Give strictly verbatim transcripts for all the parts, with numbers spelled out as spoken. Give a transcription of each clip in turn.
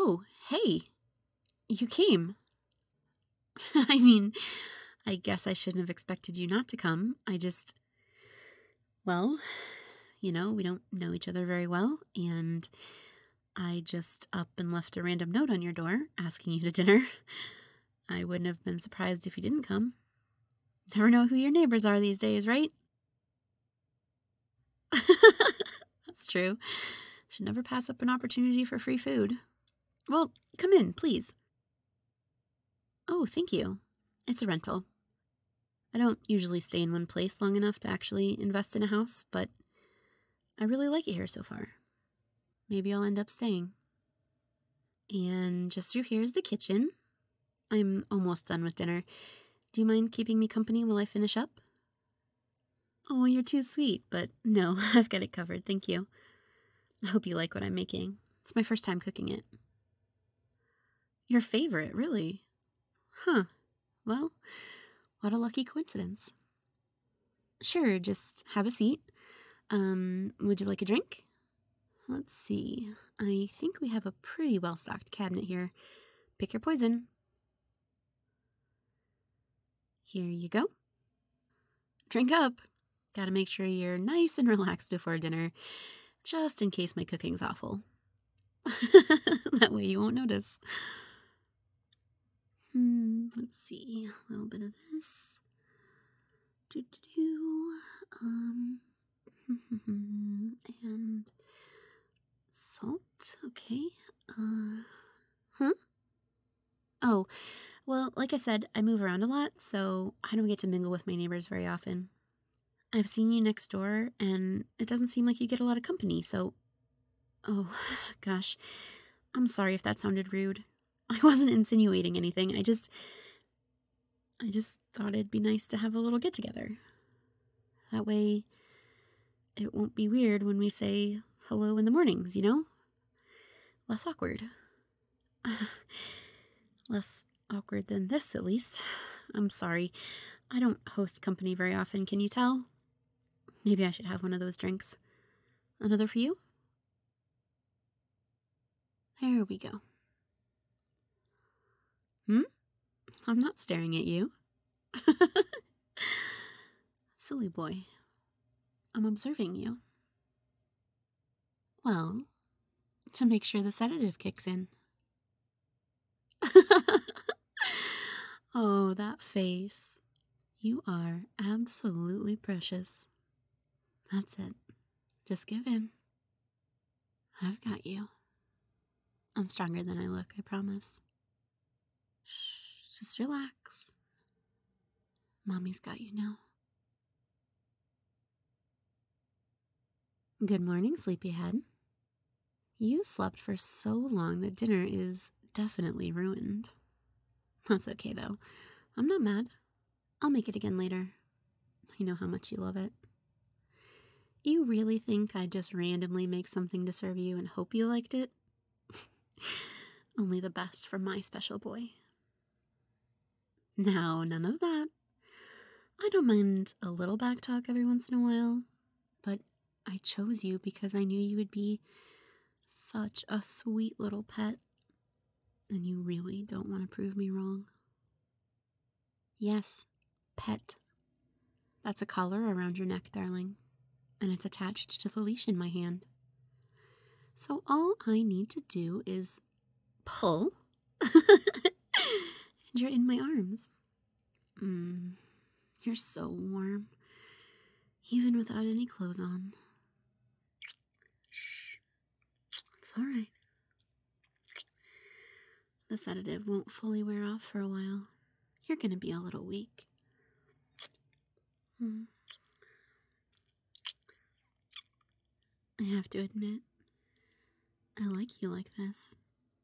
Oh, hey, you came. I mean, I guess I shouldn't have expected you not to come. I just, well, you know, we don't know each other very well, and I just up and left a random note on your door asking you to dinner. I wouldn't have been surprised if you didn't come. Never know who your neighbors are these days, right? That's true. Should never pass up an opportunity for free food. Well, come in, please. Oh, thank you. It's a rental. I don't usually stay in one place long enough to actually invest in a house, but I really like it here so far. Maybe I'll end up staying. And just through here is the kitchen. I'm almost done with dinner. Do you mind keeping me company while I finish up? Oh, you're too sweet, but no, I've got it covered, thank you. I hope you like what I'm making. It's my first time cooking it. Your favorite, really? Huh. Well, what a lucky coincidence. Sure, just have a seat. Um, would you like a drink? Let's see. I think we have a pretty well-stocked cabinet here. Pick your poison. Here you go. Drink up. Gotta make sure you're nice and relaxed before dinner, just in case my cooking's awful. That way you won't notice. Hmm, let's see. A little bit of this. Do do do. Um, and salt. Okay. Uh, huh? Oh, well, like I said, I move around a lot, so I don't get to mingle with my neighbors very often. I've seen you next door, and it doesn't seem like you get a lot of company, so. Oh, gosh. I'm sorry if that sounded rude. I wasn't insinuating anything. I just. I just thought it'd be nice to have a little get together. That way, it won't be weird when we say hello in the mornings, you know? Less awkward. Less awkward than this, at least. I'm sorry. I don't host company very often, can you tell? Maybe I should have one of those drinks. Another for you? There we go. Hmm? I'm not staring at you. Silly boy. I'm observing you. Well, to make sure the sedative kicks in. Oh, that face. You are absolutely precious. That's it. Just give in. I've got you. I'm stronger than I look, I promise. Shh, just relax. Mommy's got you now. Good morning, sleepyhead. You slept for so long that dinner is definitely ruined. That's okay, though. I'm not mad. I'll make it again later. I know how much you love it. You really think I'd just randomly make something to serve you and hope you liked it? Only the best for my special boy. Now, none of that. I don't mind a little back talk every once in a while, but I chose you because I knew you would be such a sweet little pet, and you really don't want to prove me wrong. Yes, pet. That's a collar around your neck, darling, and it's attached to the leash in my hand. So all I need to do is pull, and you're in my arms. Mmm, you're so warm, even without any clothes on. Shh, it's all right. The sedative won't fully wear off for a while. You're gonna be a little weak. Mm. I have to admit, I like you like this.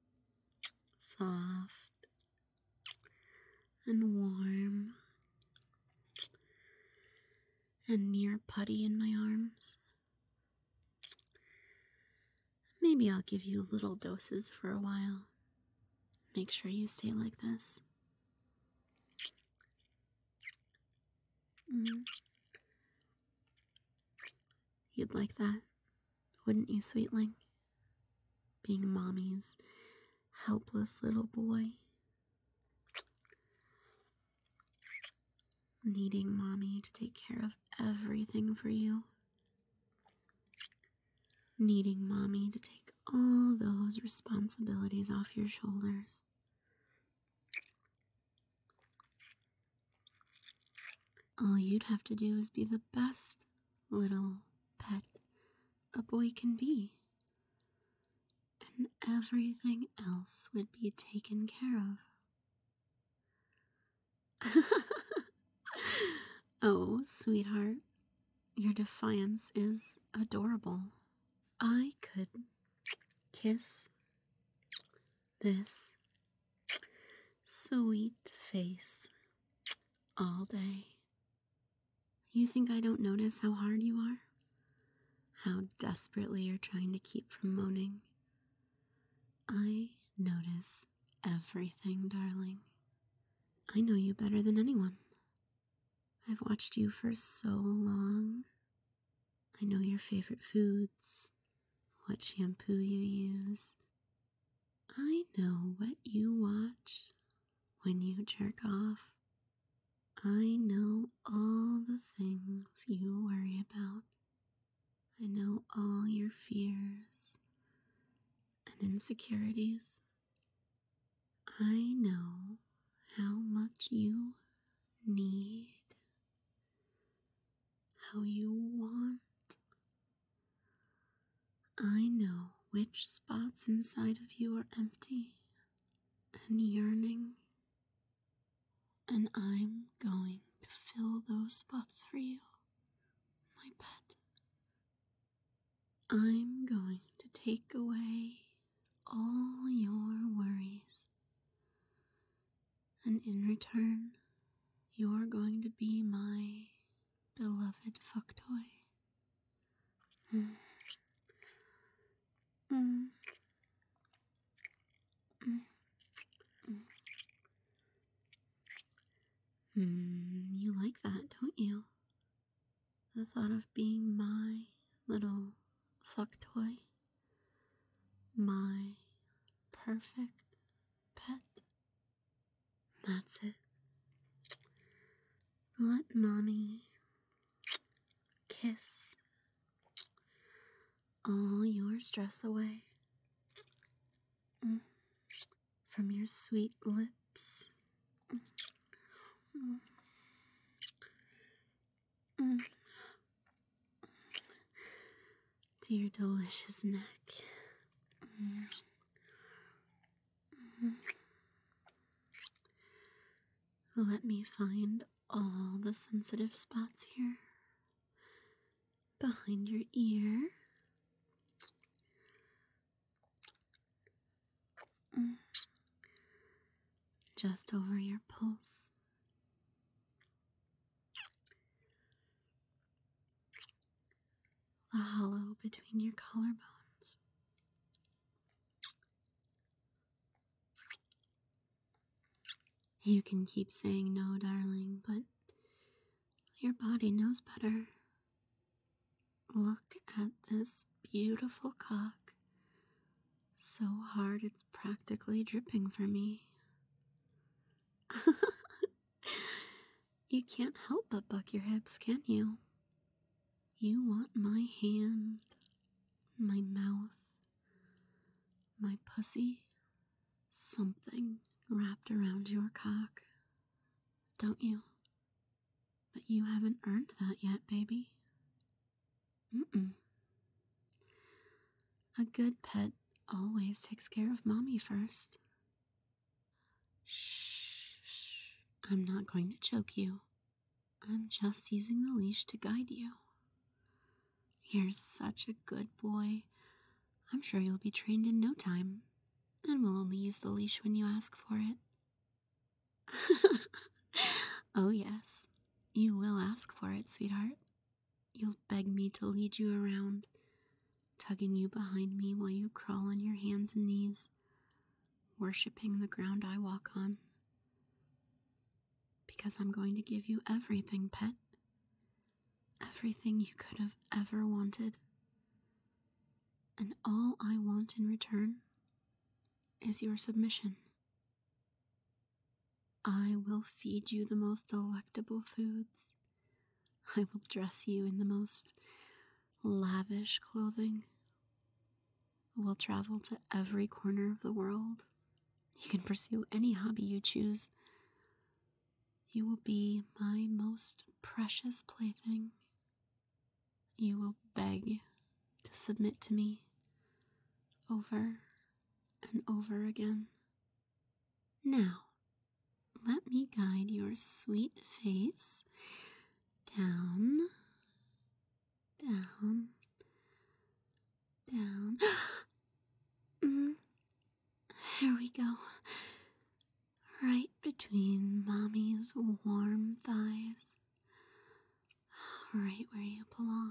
Soft and warm and near putty in my arms. Maybe I'll give you little doses for a while. Make sure you stay like this. Mm. You'd like that, wouldn't you, sweetling? Being mommy's helpless little boy, needing mommy to take care of everything for you, needing mommy to take all those responsibilities off your shoulders. All you'd have to do is be the best little pet a boy can be, and everything else would be taken care of. Oh, sweetheart, your defiance is adorable. I could kiss this sweet face all day. You think I don't notice how hard you are? How desperately you're trying to keep from moaning? I notice everything, darling. I know you better than anyone. I've watched you for so long. I know your favorite foods, what shampoo you use. I know what you watch when you jerk off. I know all the things you worry about. I know all your fears and insecurities. I know how much you need, how you want. I know which spots inside of you are empty and yearning, and I'm going to fill those spots for you, my pet. I'm going to take away all your worries, and in return, you're going to be my beloved fuck toy. Mm. Mm. Mm. Mm. Mm. You like that, don't you? The thought of being my little fuck toy, my perfect pet. That's it. Let mommy kiss all your stress away. Mm. From your sweet lips. Mm. Mm. To your delicious neck. Mm. Mm. Let me find all the sensitive spots here. Behind your ear. Mm. Just over your pulse. The hollow between your collarbones. You can keep saying no, darling, but your body knows better. Look at this beautiful cock. So hard it's practically dripping for me. You can't help but buck your hips, can you? You want my hand, my mouth, my pussy, something wrapped around your cock, don't you? But you haven't earned that yet, baby. Mm-mm. A good pet always takes care of mommy first. Shh, shh. I'm not going to choke you. I'm just using the leash to guide you. You're such a good boy. I'm sure you'll be trained in no time, and we'll only use the leash when you ask for it. Oh yes, you will ask for it, sweetheart. You'll beg me to lead you around, tugging you behind me while you crawl on your hands and knees, worshipping the ground I walk on. Because I'm going to give you everything, pet. Everything you could have ever wanted. And all I want in return is your submission. I will feed you the most delectable foods. I will dress you in the most lavish clothing. We'll travel to every corner of the world. You can pursue any hobby you choose. You will be my most precious plaything. You will beg to submit to me over and over again. Now, let me guide your sweet face down, down, down. Mm, There we go. Right between Mommy's warm thighs. Right where you belong.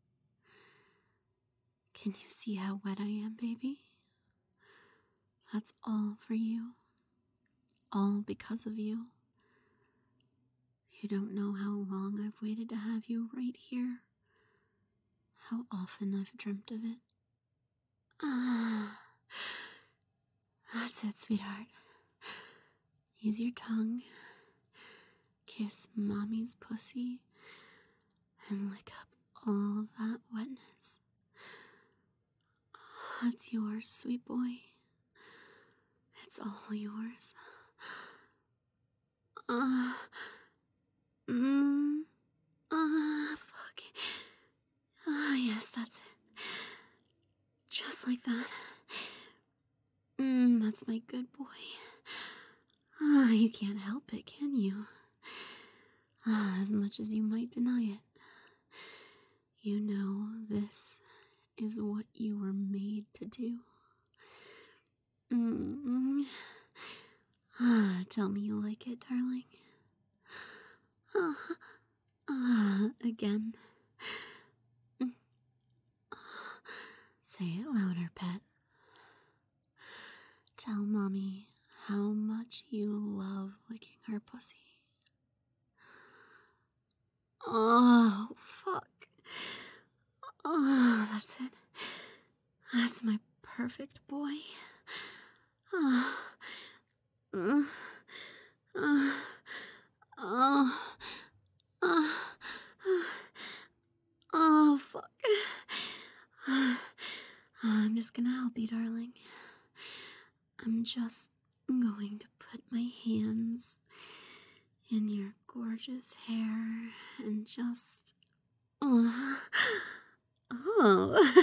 Can you see how wet I am, baby? That's all for you. All because of you. You don't know how long I've waited to have you right here. How often I've dreamt of it. Ah, that's it, sweetheart. Use your tongue. Kiss Mommy's pussy. And lick up all that wetness. That's yours, sweet boy. It's all yours. Ah, uh, mm, ah, uh, fuck. Ah, uh, yes, that's it. Just like that. Mm, that's my good boy. Ah, uh, you can't help it, can you? Ah, uh, as much as you might deny it. You know this is what you were made to do. Mm-hmm. Ah, tell me you like it, darling. Ah, ah, again. Mm. Say it louder, pet. Tell Mommy how much you love licking her pussy. Oh, fuck. Oh, that's it. That's my perfect boy. Oh, uh, uh, oh, uh, oh, fuck. I'm just gonna help you, darling. I'm just going to put my hands in your gorgeous hair and just... Oh. Oh.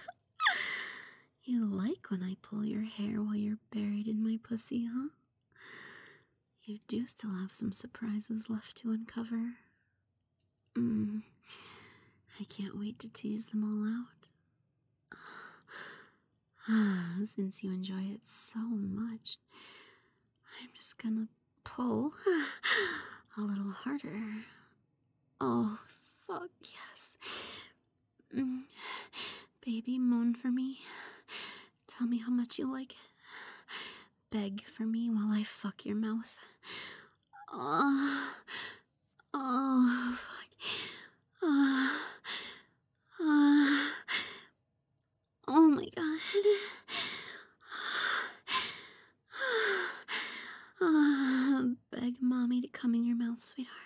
You like when I pull your hair while you're buried in my pussy, huh? You do still have some surprises left to uncover. Mm. I can't wait to tease them all out. Since you enjoy it so much, I'm just gonna pull a little harder. Oh, fuck yes. Mm. Baby, moan for me. Tell me how much you like it. Beg for me while I fuck your mouth. Oh, oh, fuck. Oh, oh, oh my god. Oh, beg Mommy to come in your mouth, sweetheart.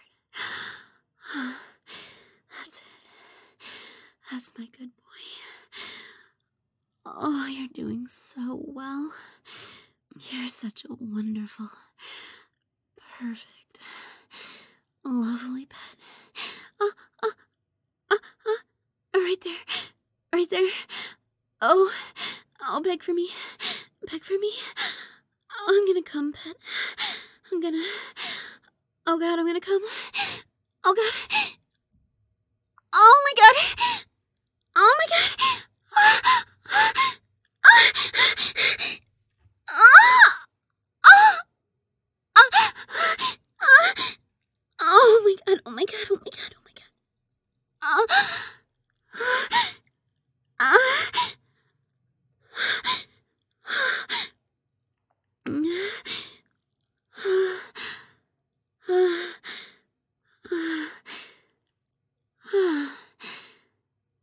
That's it. That's my good boy. Oh, you're doing so well. You're such a wonderful, perfect, lovely pet. Oh, oh, oh, oh, right there, right there. Oh, oh, beg for me, beg for me. Oh, I'm gonna come, pet. I'm gonna, oh god, I'm gonna come. Oh god. Oh my god. Oh my god. Oh, oh, oh, oh, oh my god, oh my god, oh my god, oh my god. Oh, ah,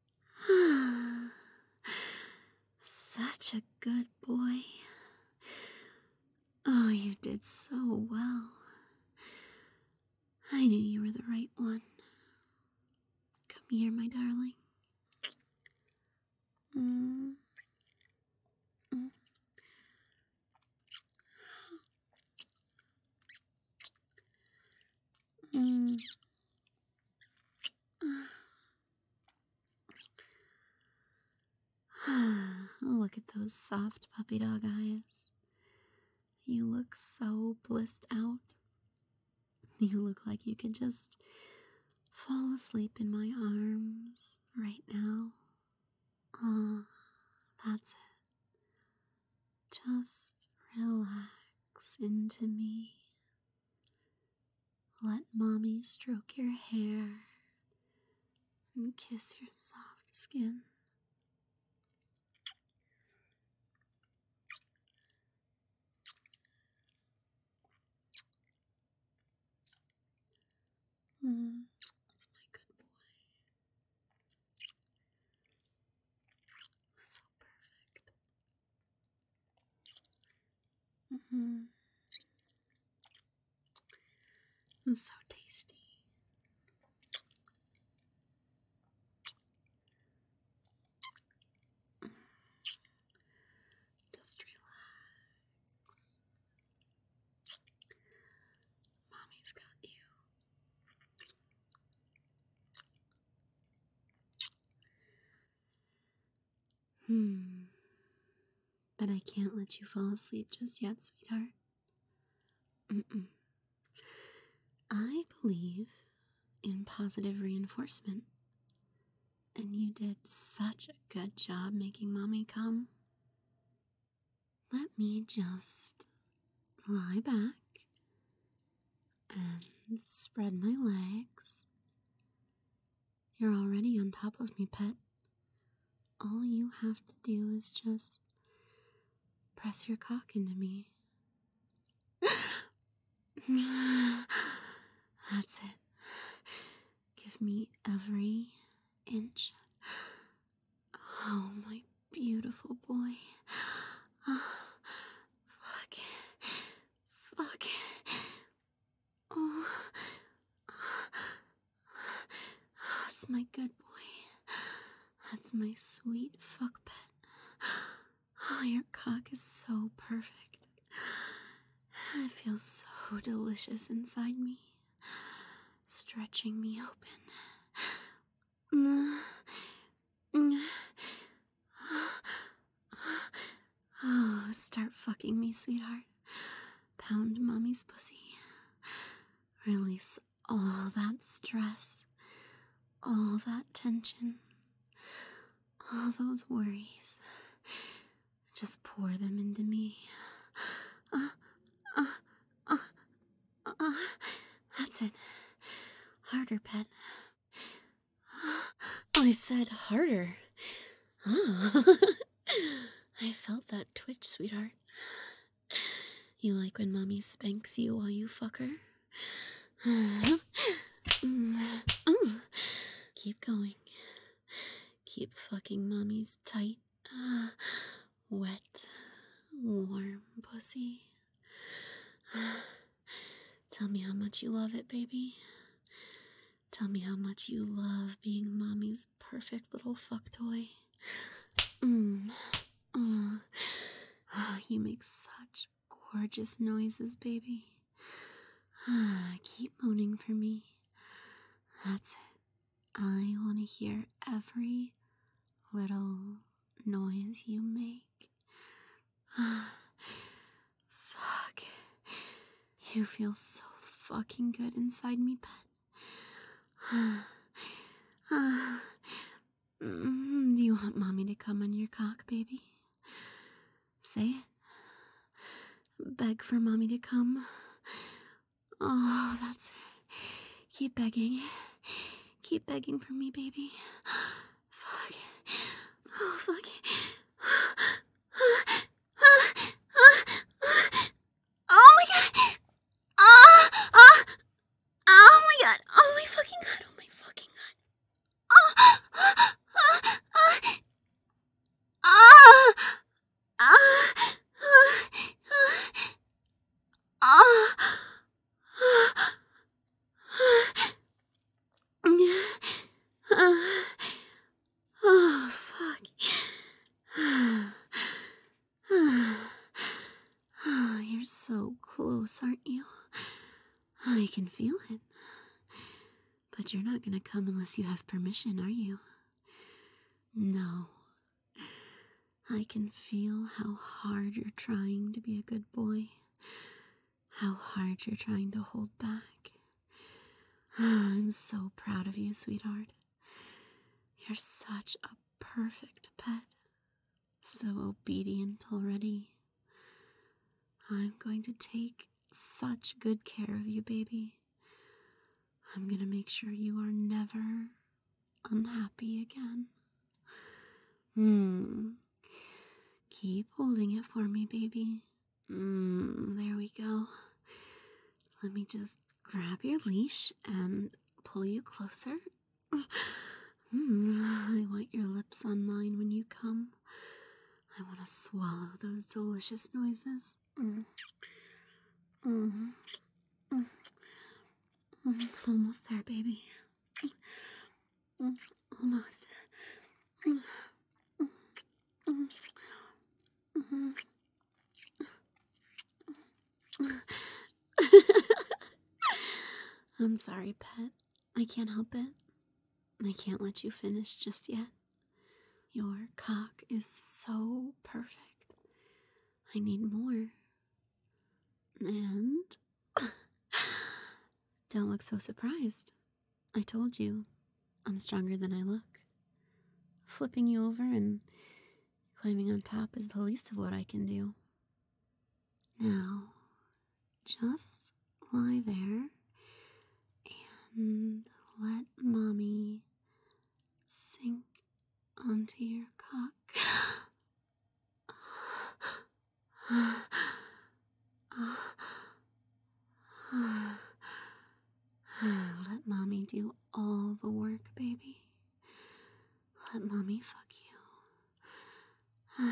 such a good boy. Oh, you did so well. I knew you were the right one. Come here, my darling. Mm. Mm. Mm. Look at those soft puppy dog eyes. You look so blissed out. You look like you could just fall asleep in my arms right now. Ah, that's it. Just relax into me. Let mommy stroke your hair and kiss your soft skin. Mm, that's my good boy. So perfect. Mm-hmm. And so tasty. Just relax. Mommy's got you. Hmm. But I can't let you fall asleep just yet, sweetheart. Mm-mm. I believe in positive reinforcement. And you did such a good job making mommy come. Let me just lie back and spread my legs. You're already on top of me, pet. All you have to do is just press your cock into me. That's it. Give me every inch. Oh, my beautiful boy. Oh, fuck. Fuck. Oh. That's my good boy. That's my sweet fuck pet. Oh, your cock is so perfect. It feels so delicious inside me, stretching me open. Oh, start fucking me, sweetheart. Pound mommy's pussy. Release all that stress, all that tension, all those worries. Just pour them into me. Uh, uh, uh, uh, uh. That's it. Harder, pet. I said harder. Oh. I felt that twitch, sweetheart. You like when mommy spanks you while you fuck her? Keep going. Keep fucking mommy's tight, uh, wet, warm pussy. Tell me how much you love it, baby. Tell me how much you love being mommy's perfect little fuck toy. Mm. Oh. Oh, you make such gorgeous noises, baby. Ah, keep moaning for me. That's it. I want to hear every little noise you make. Ah, fuck. You feel so fucking good inside me, pet. Ah, ah. Mm, do you want mommy to come on your cock, baby? Say it. Beg for mommy to come. Oh, that's it. Keep begging. Keep begging for me, baby. Fuck. Oh, fuck. Oh my god. Ah, ah. Oh my god. Oh my fucking god. Oh my fucking god. Oh. Ah. Ah. Ah. Ah. so close, aren't you? I can feel it. But you're not gonna come unless you have permission, are you? No. I can feel how hard you're trying to be a good boy. How hard you're trying to hold back. I'm so proud of you, sweetheart. You're such a perfect pet. So obedient already. I'm going to take such good care of you, baby. I'm going to make sure you are never unhappy again. Hmm. Keep holding it for me, baby. Hmm. There we go. Let me just grab your leash and pull you closer. Hmm. I want your lips on mine when you come. I want to swallow those delicious noises. Mm. Mm. Mm. Mm. Almost there, baby. Mm. Almost. Mm. Mm. Mm. I'm sorry, pet. I can't help it. I can't let you finish just yet. Your cock is so perfect. I need more. And don't look so surprised. I told you, I'm stronger than I look. Flipping you over and climbing on top is the least of what I can do. Now, just lie there and let mommy sink onto your cock. Let mommy do all the work, baby. Let mommy fuck you.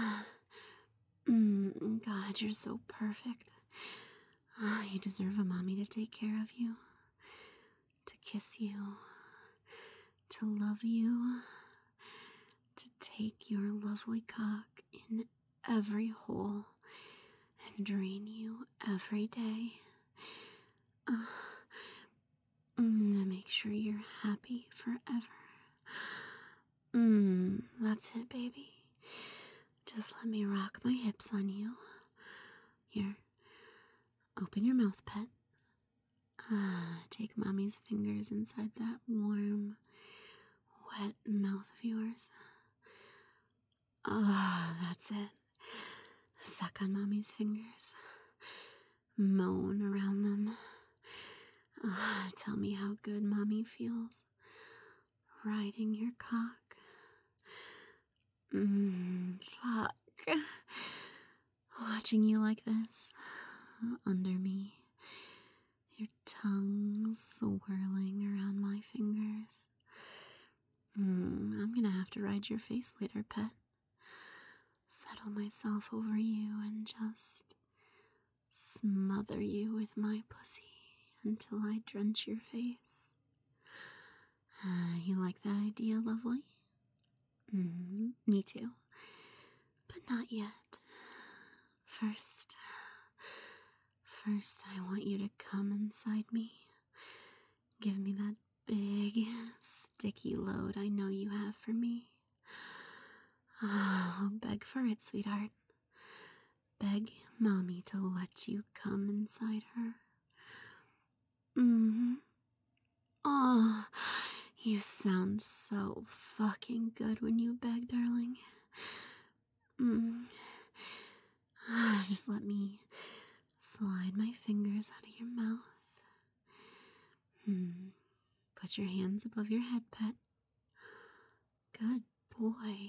mm, God, you're so perfect. You deserve a mommy to take care of you, to kiss you, to love you, to take your lovely cock in every hole and drain you every day. Uh, mm, to make sure you're happy forever. Mmm, that's it, baby. Just let me rock my hips on you. Here, open your mouth, pet. Ah, take mommy's fingers inside that warm, wet mouth of yours. Ah, that's it. Suck on mommy's fingers. Moan around them. Ah, tell me how good mommy feels. Riding your cock. Mmm, fuck. Watching you like this, under me, your tongue swirling around my fingers. Mm, I'm gonna have to ride your face later, pet. Settle myself over you and just smother you with my pussy until I drench your face. Uh, you like that idea, lovely? Mm, me too. But not yet. First, first I want you to come inside me. Give me that big, sticky load I know you have for me. Oh, beg for it, sweetheart. Beg mommy to let you come inside her. Mm-hmm. Oh, you sound so fucking good when you beg, darling. Mm. Just let me slide my fingers out of your mouth. Hmm. Put your hands above your head, pet. Good boy.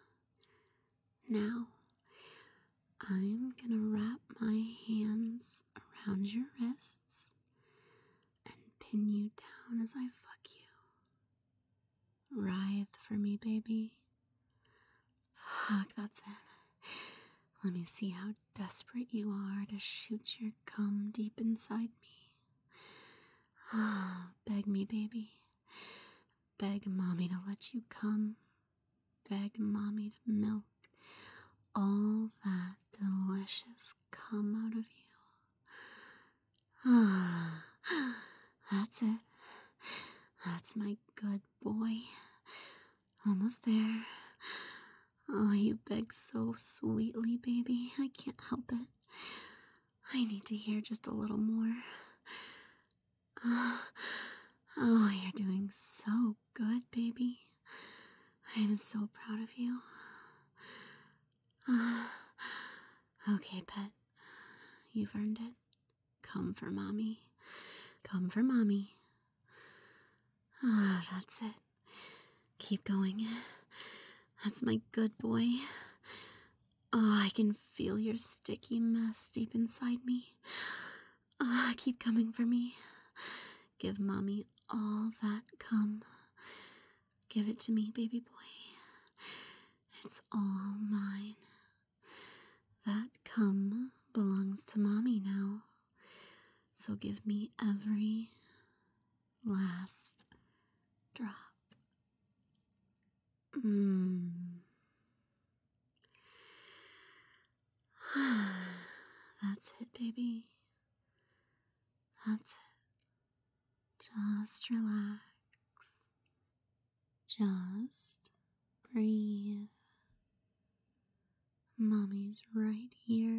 Now, I'm gonna wrap my hands around your wrists and pin you down as I fuck you. Writhe for me, baby. Fuck, that's it. Let me see how desperate you are to shoot your cum deep inside me. Ah, beg me, baby. Beg mommy to let you come. Beg mommy to milk all that delicious cum out of you. That's it. That's my good boy. Almost there. Oh, you beg so sweetly, baby. I can't help it. I need to hear just a little more. Oh, oh, you're doing so good, baby. I'm so proud of you. Ah, okay, pet. You've earned it. Come for mommy. Come for mommy. Ah, that's it. Keep going. That's my good boy. Oh, I can feel your sticky mess deep inside me. Ah, keep coming for me. Give mommy all that cum. Give it to me, baby boy. It's all mine. That cum belongs to mommy now. So give me every last drop. Mmm. That's it, baby. That's it. Just relax. Just breathe. Mommy's right here.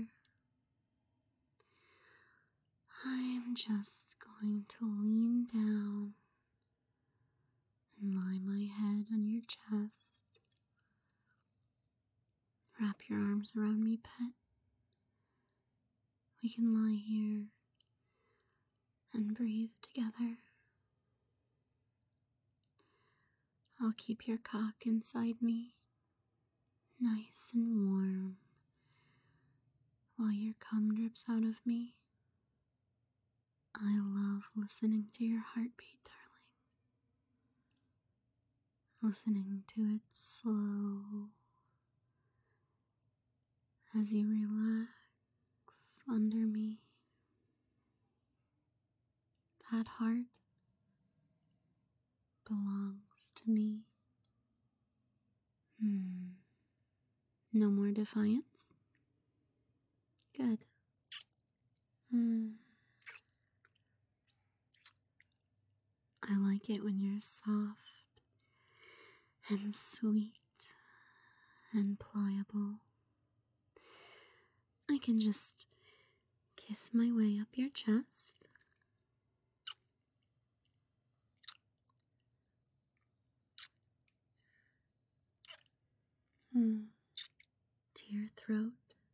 I'm just going to lean down and lie my head on your chest. Wrap your arms around me, pet. We can lie here and breathe together. I'll keep your cock inside me, nice and warm, while your cum drips out of me. I love listening to your heartbeat, darling. Listening to it slow as you relax under me. That heart belongs to me. Hmm. No more defiance? Good. Hmm. I like it when you're soft and sweet and pliable. I can just kiss my way up your chest. Hmm. To your throat.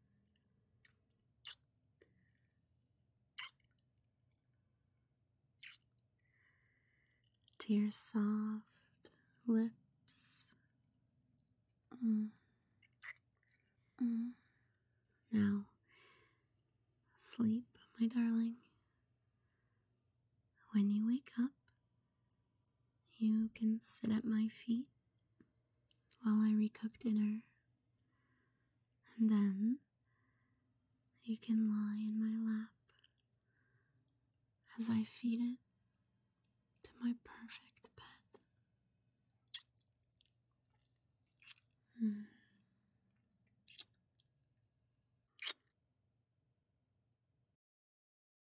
To your soft lips. Mm. Mm. Now, sleep, my darling. When you wake up, you can sit at my feet while I recook dinner, and then you can lie in my lap as I feed it to my perfect pet. Mm.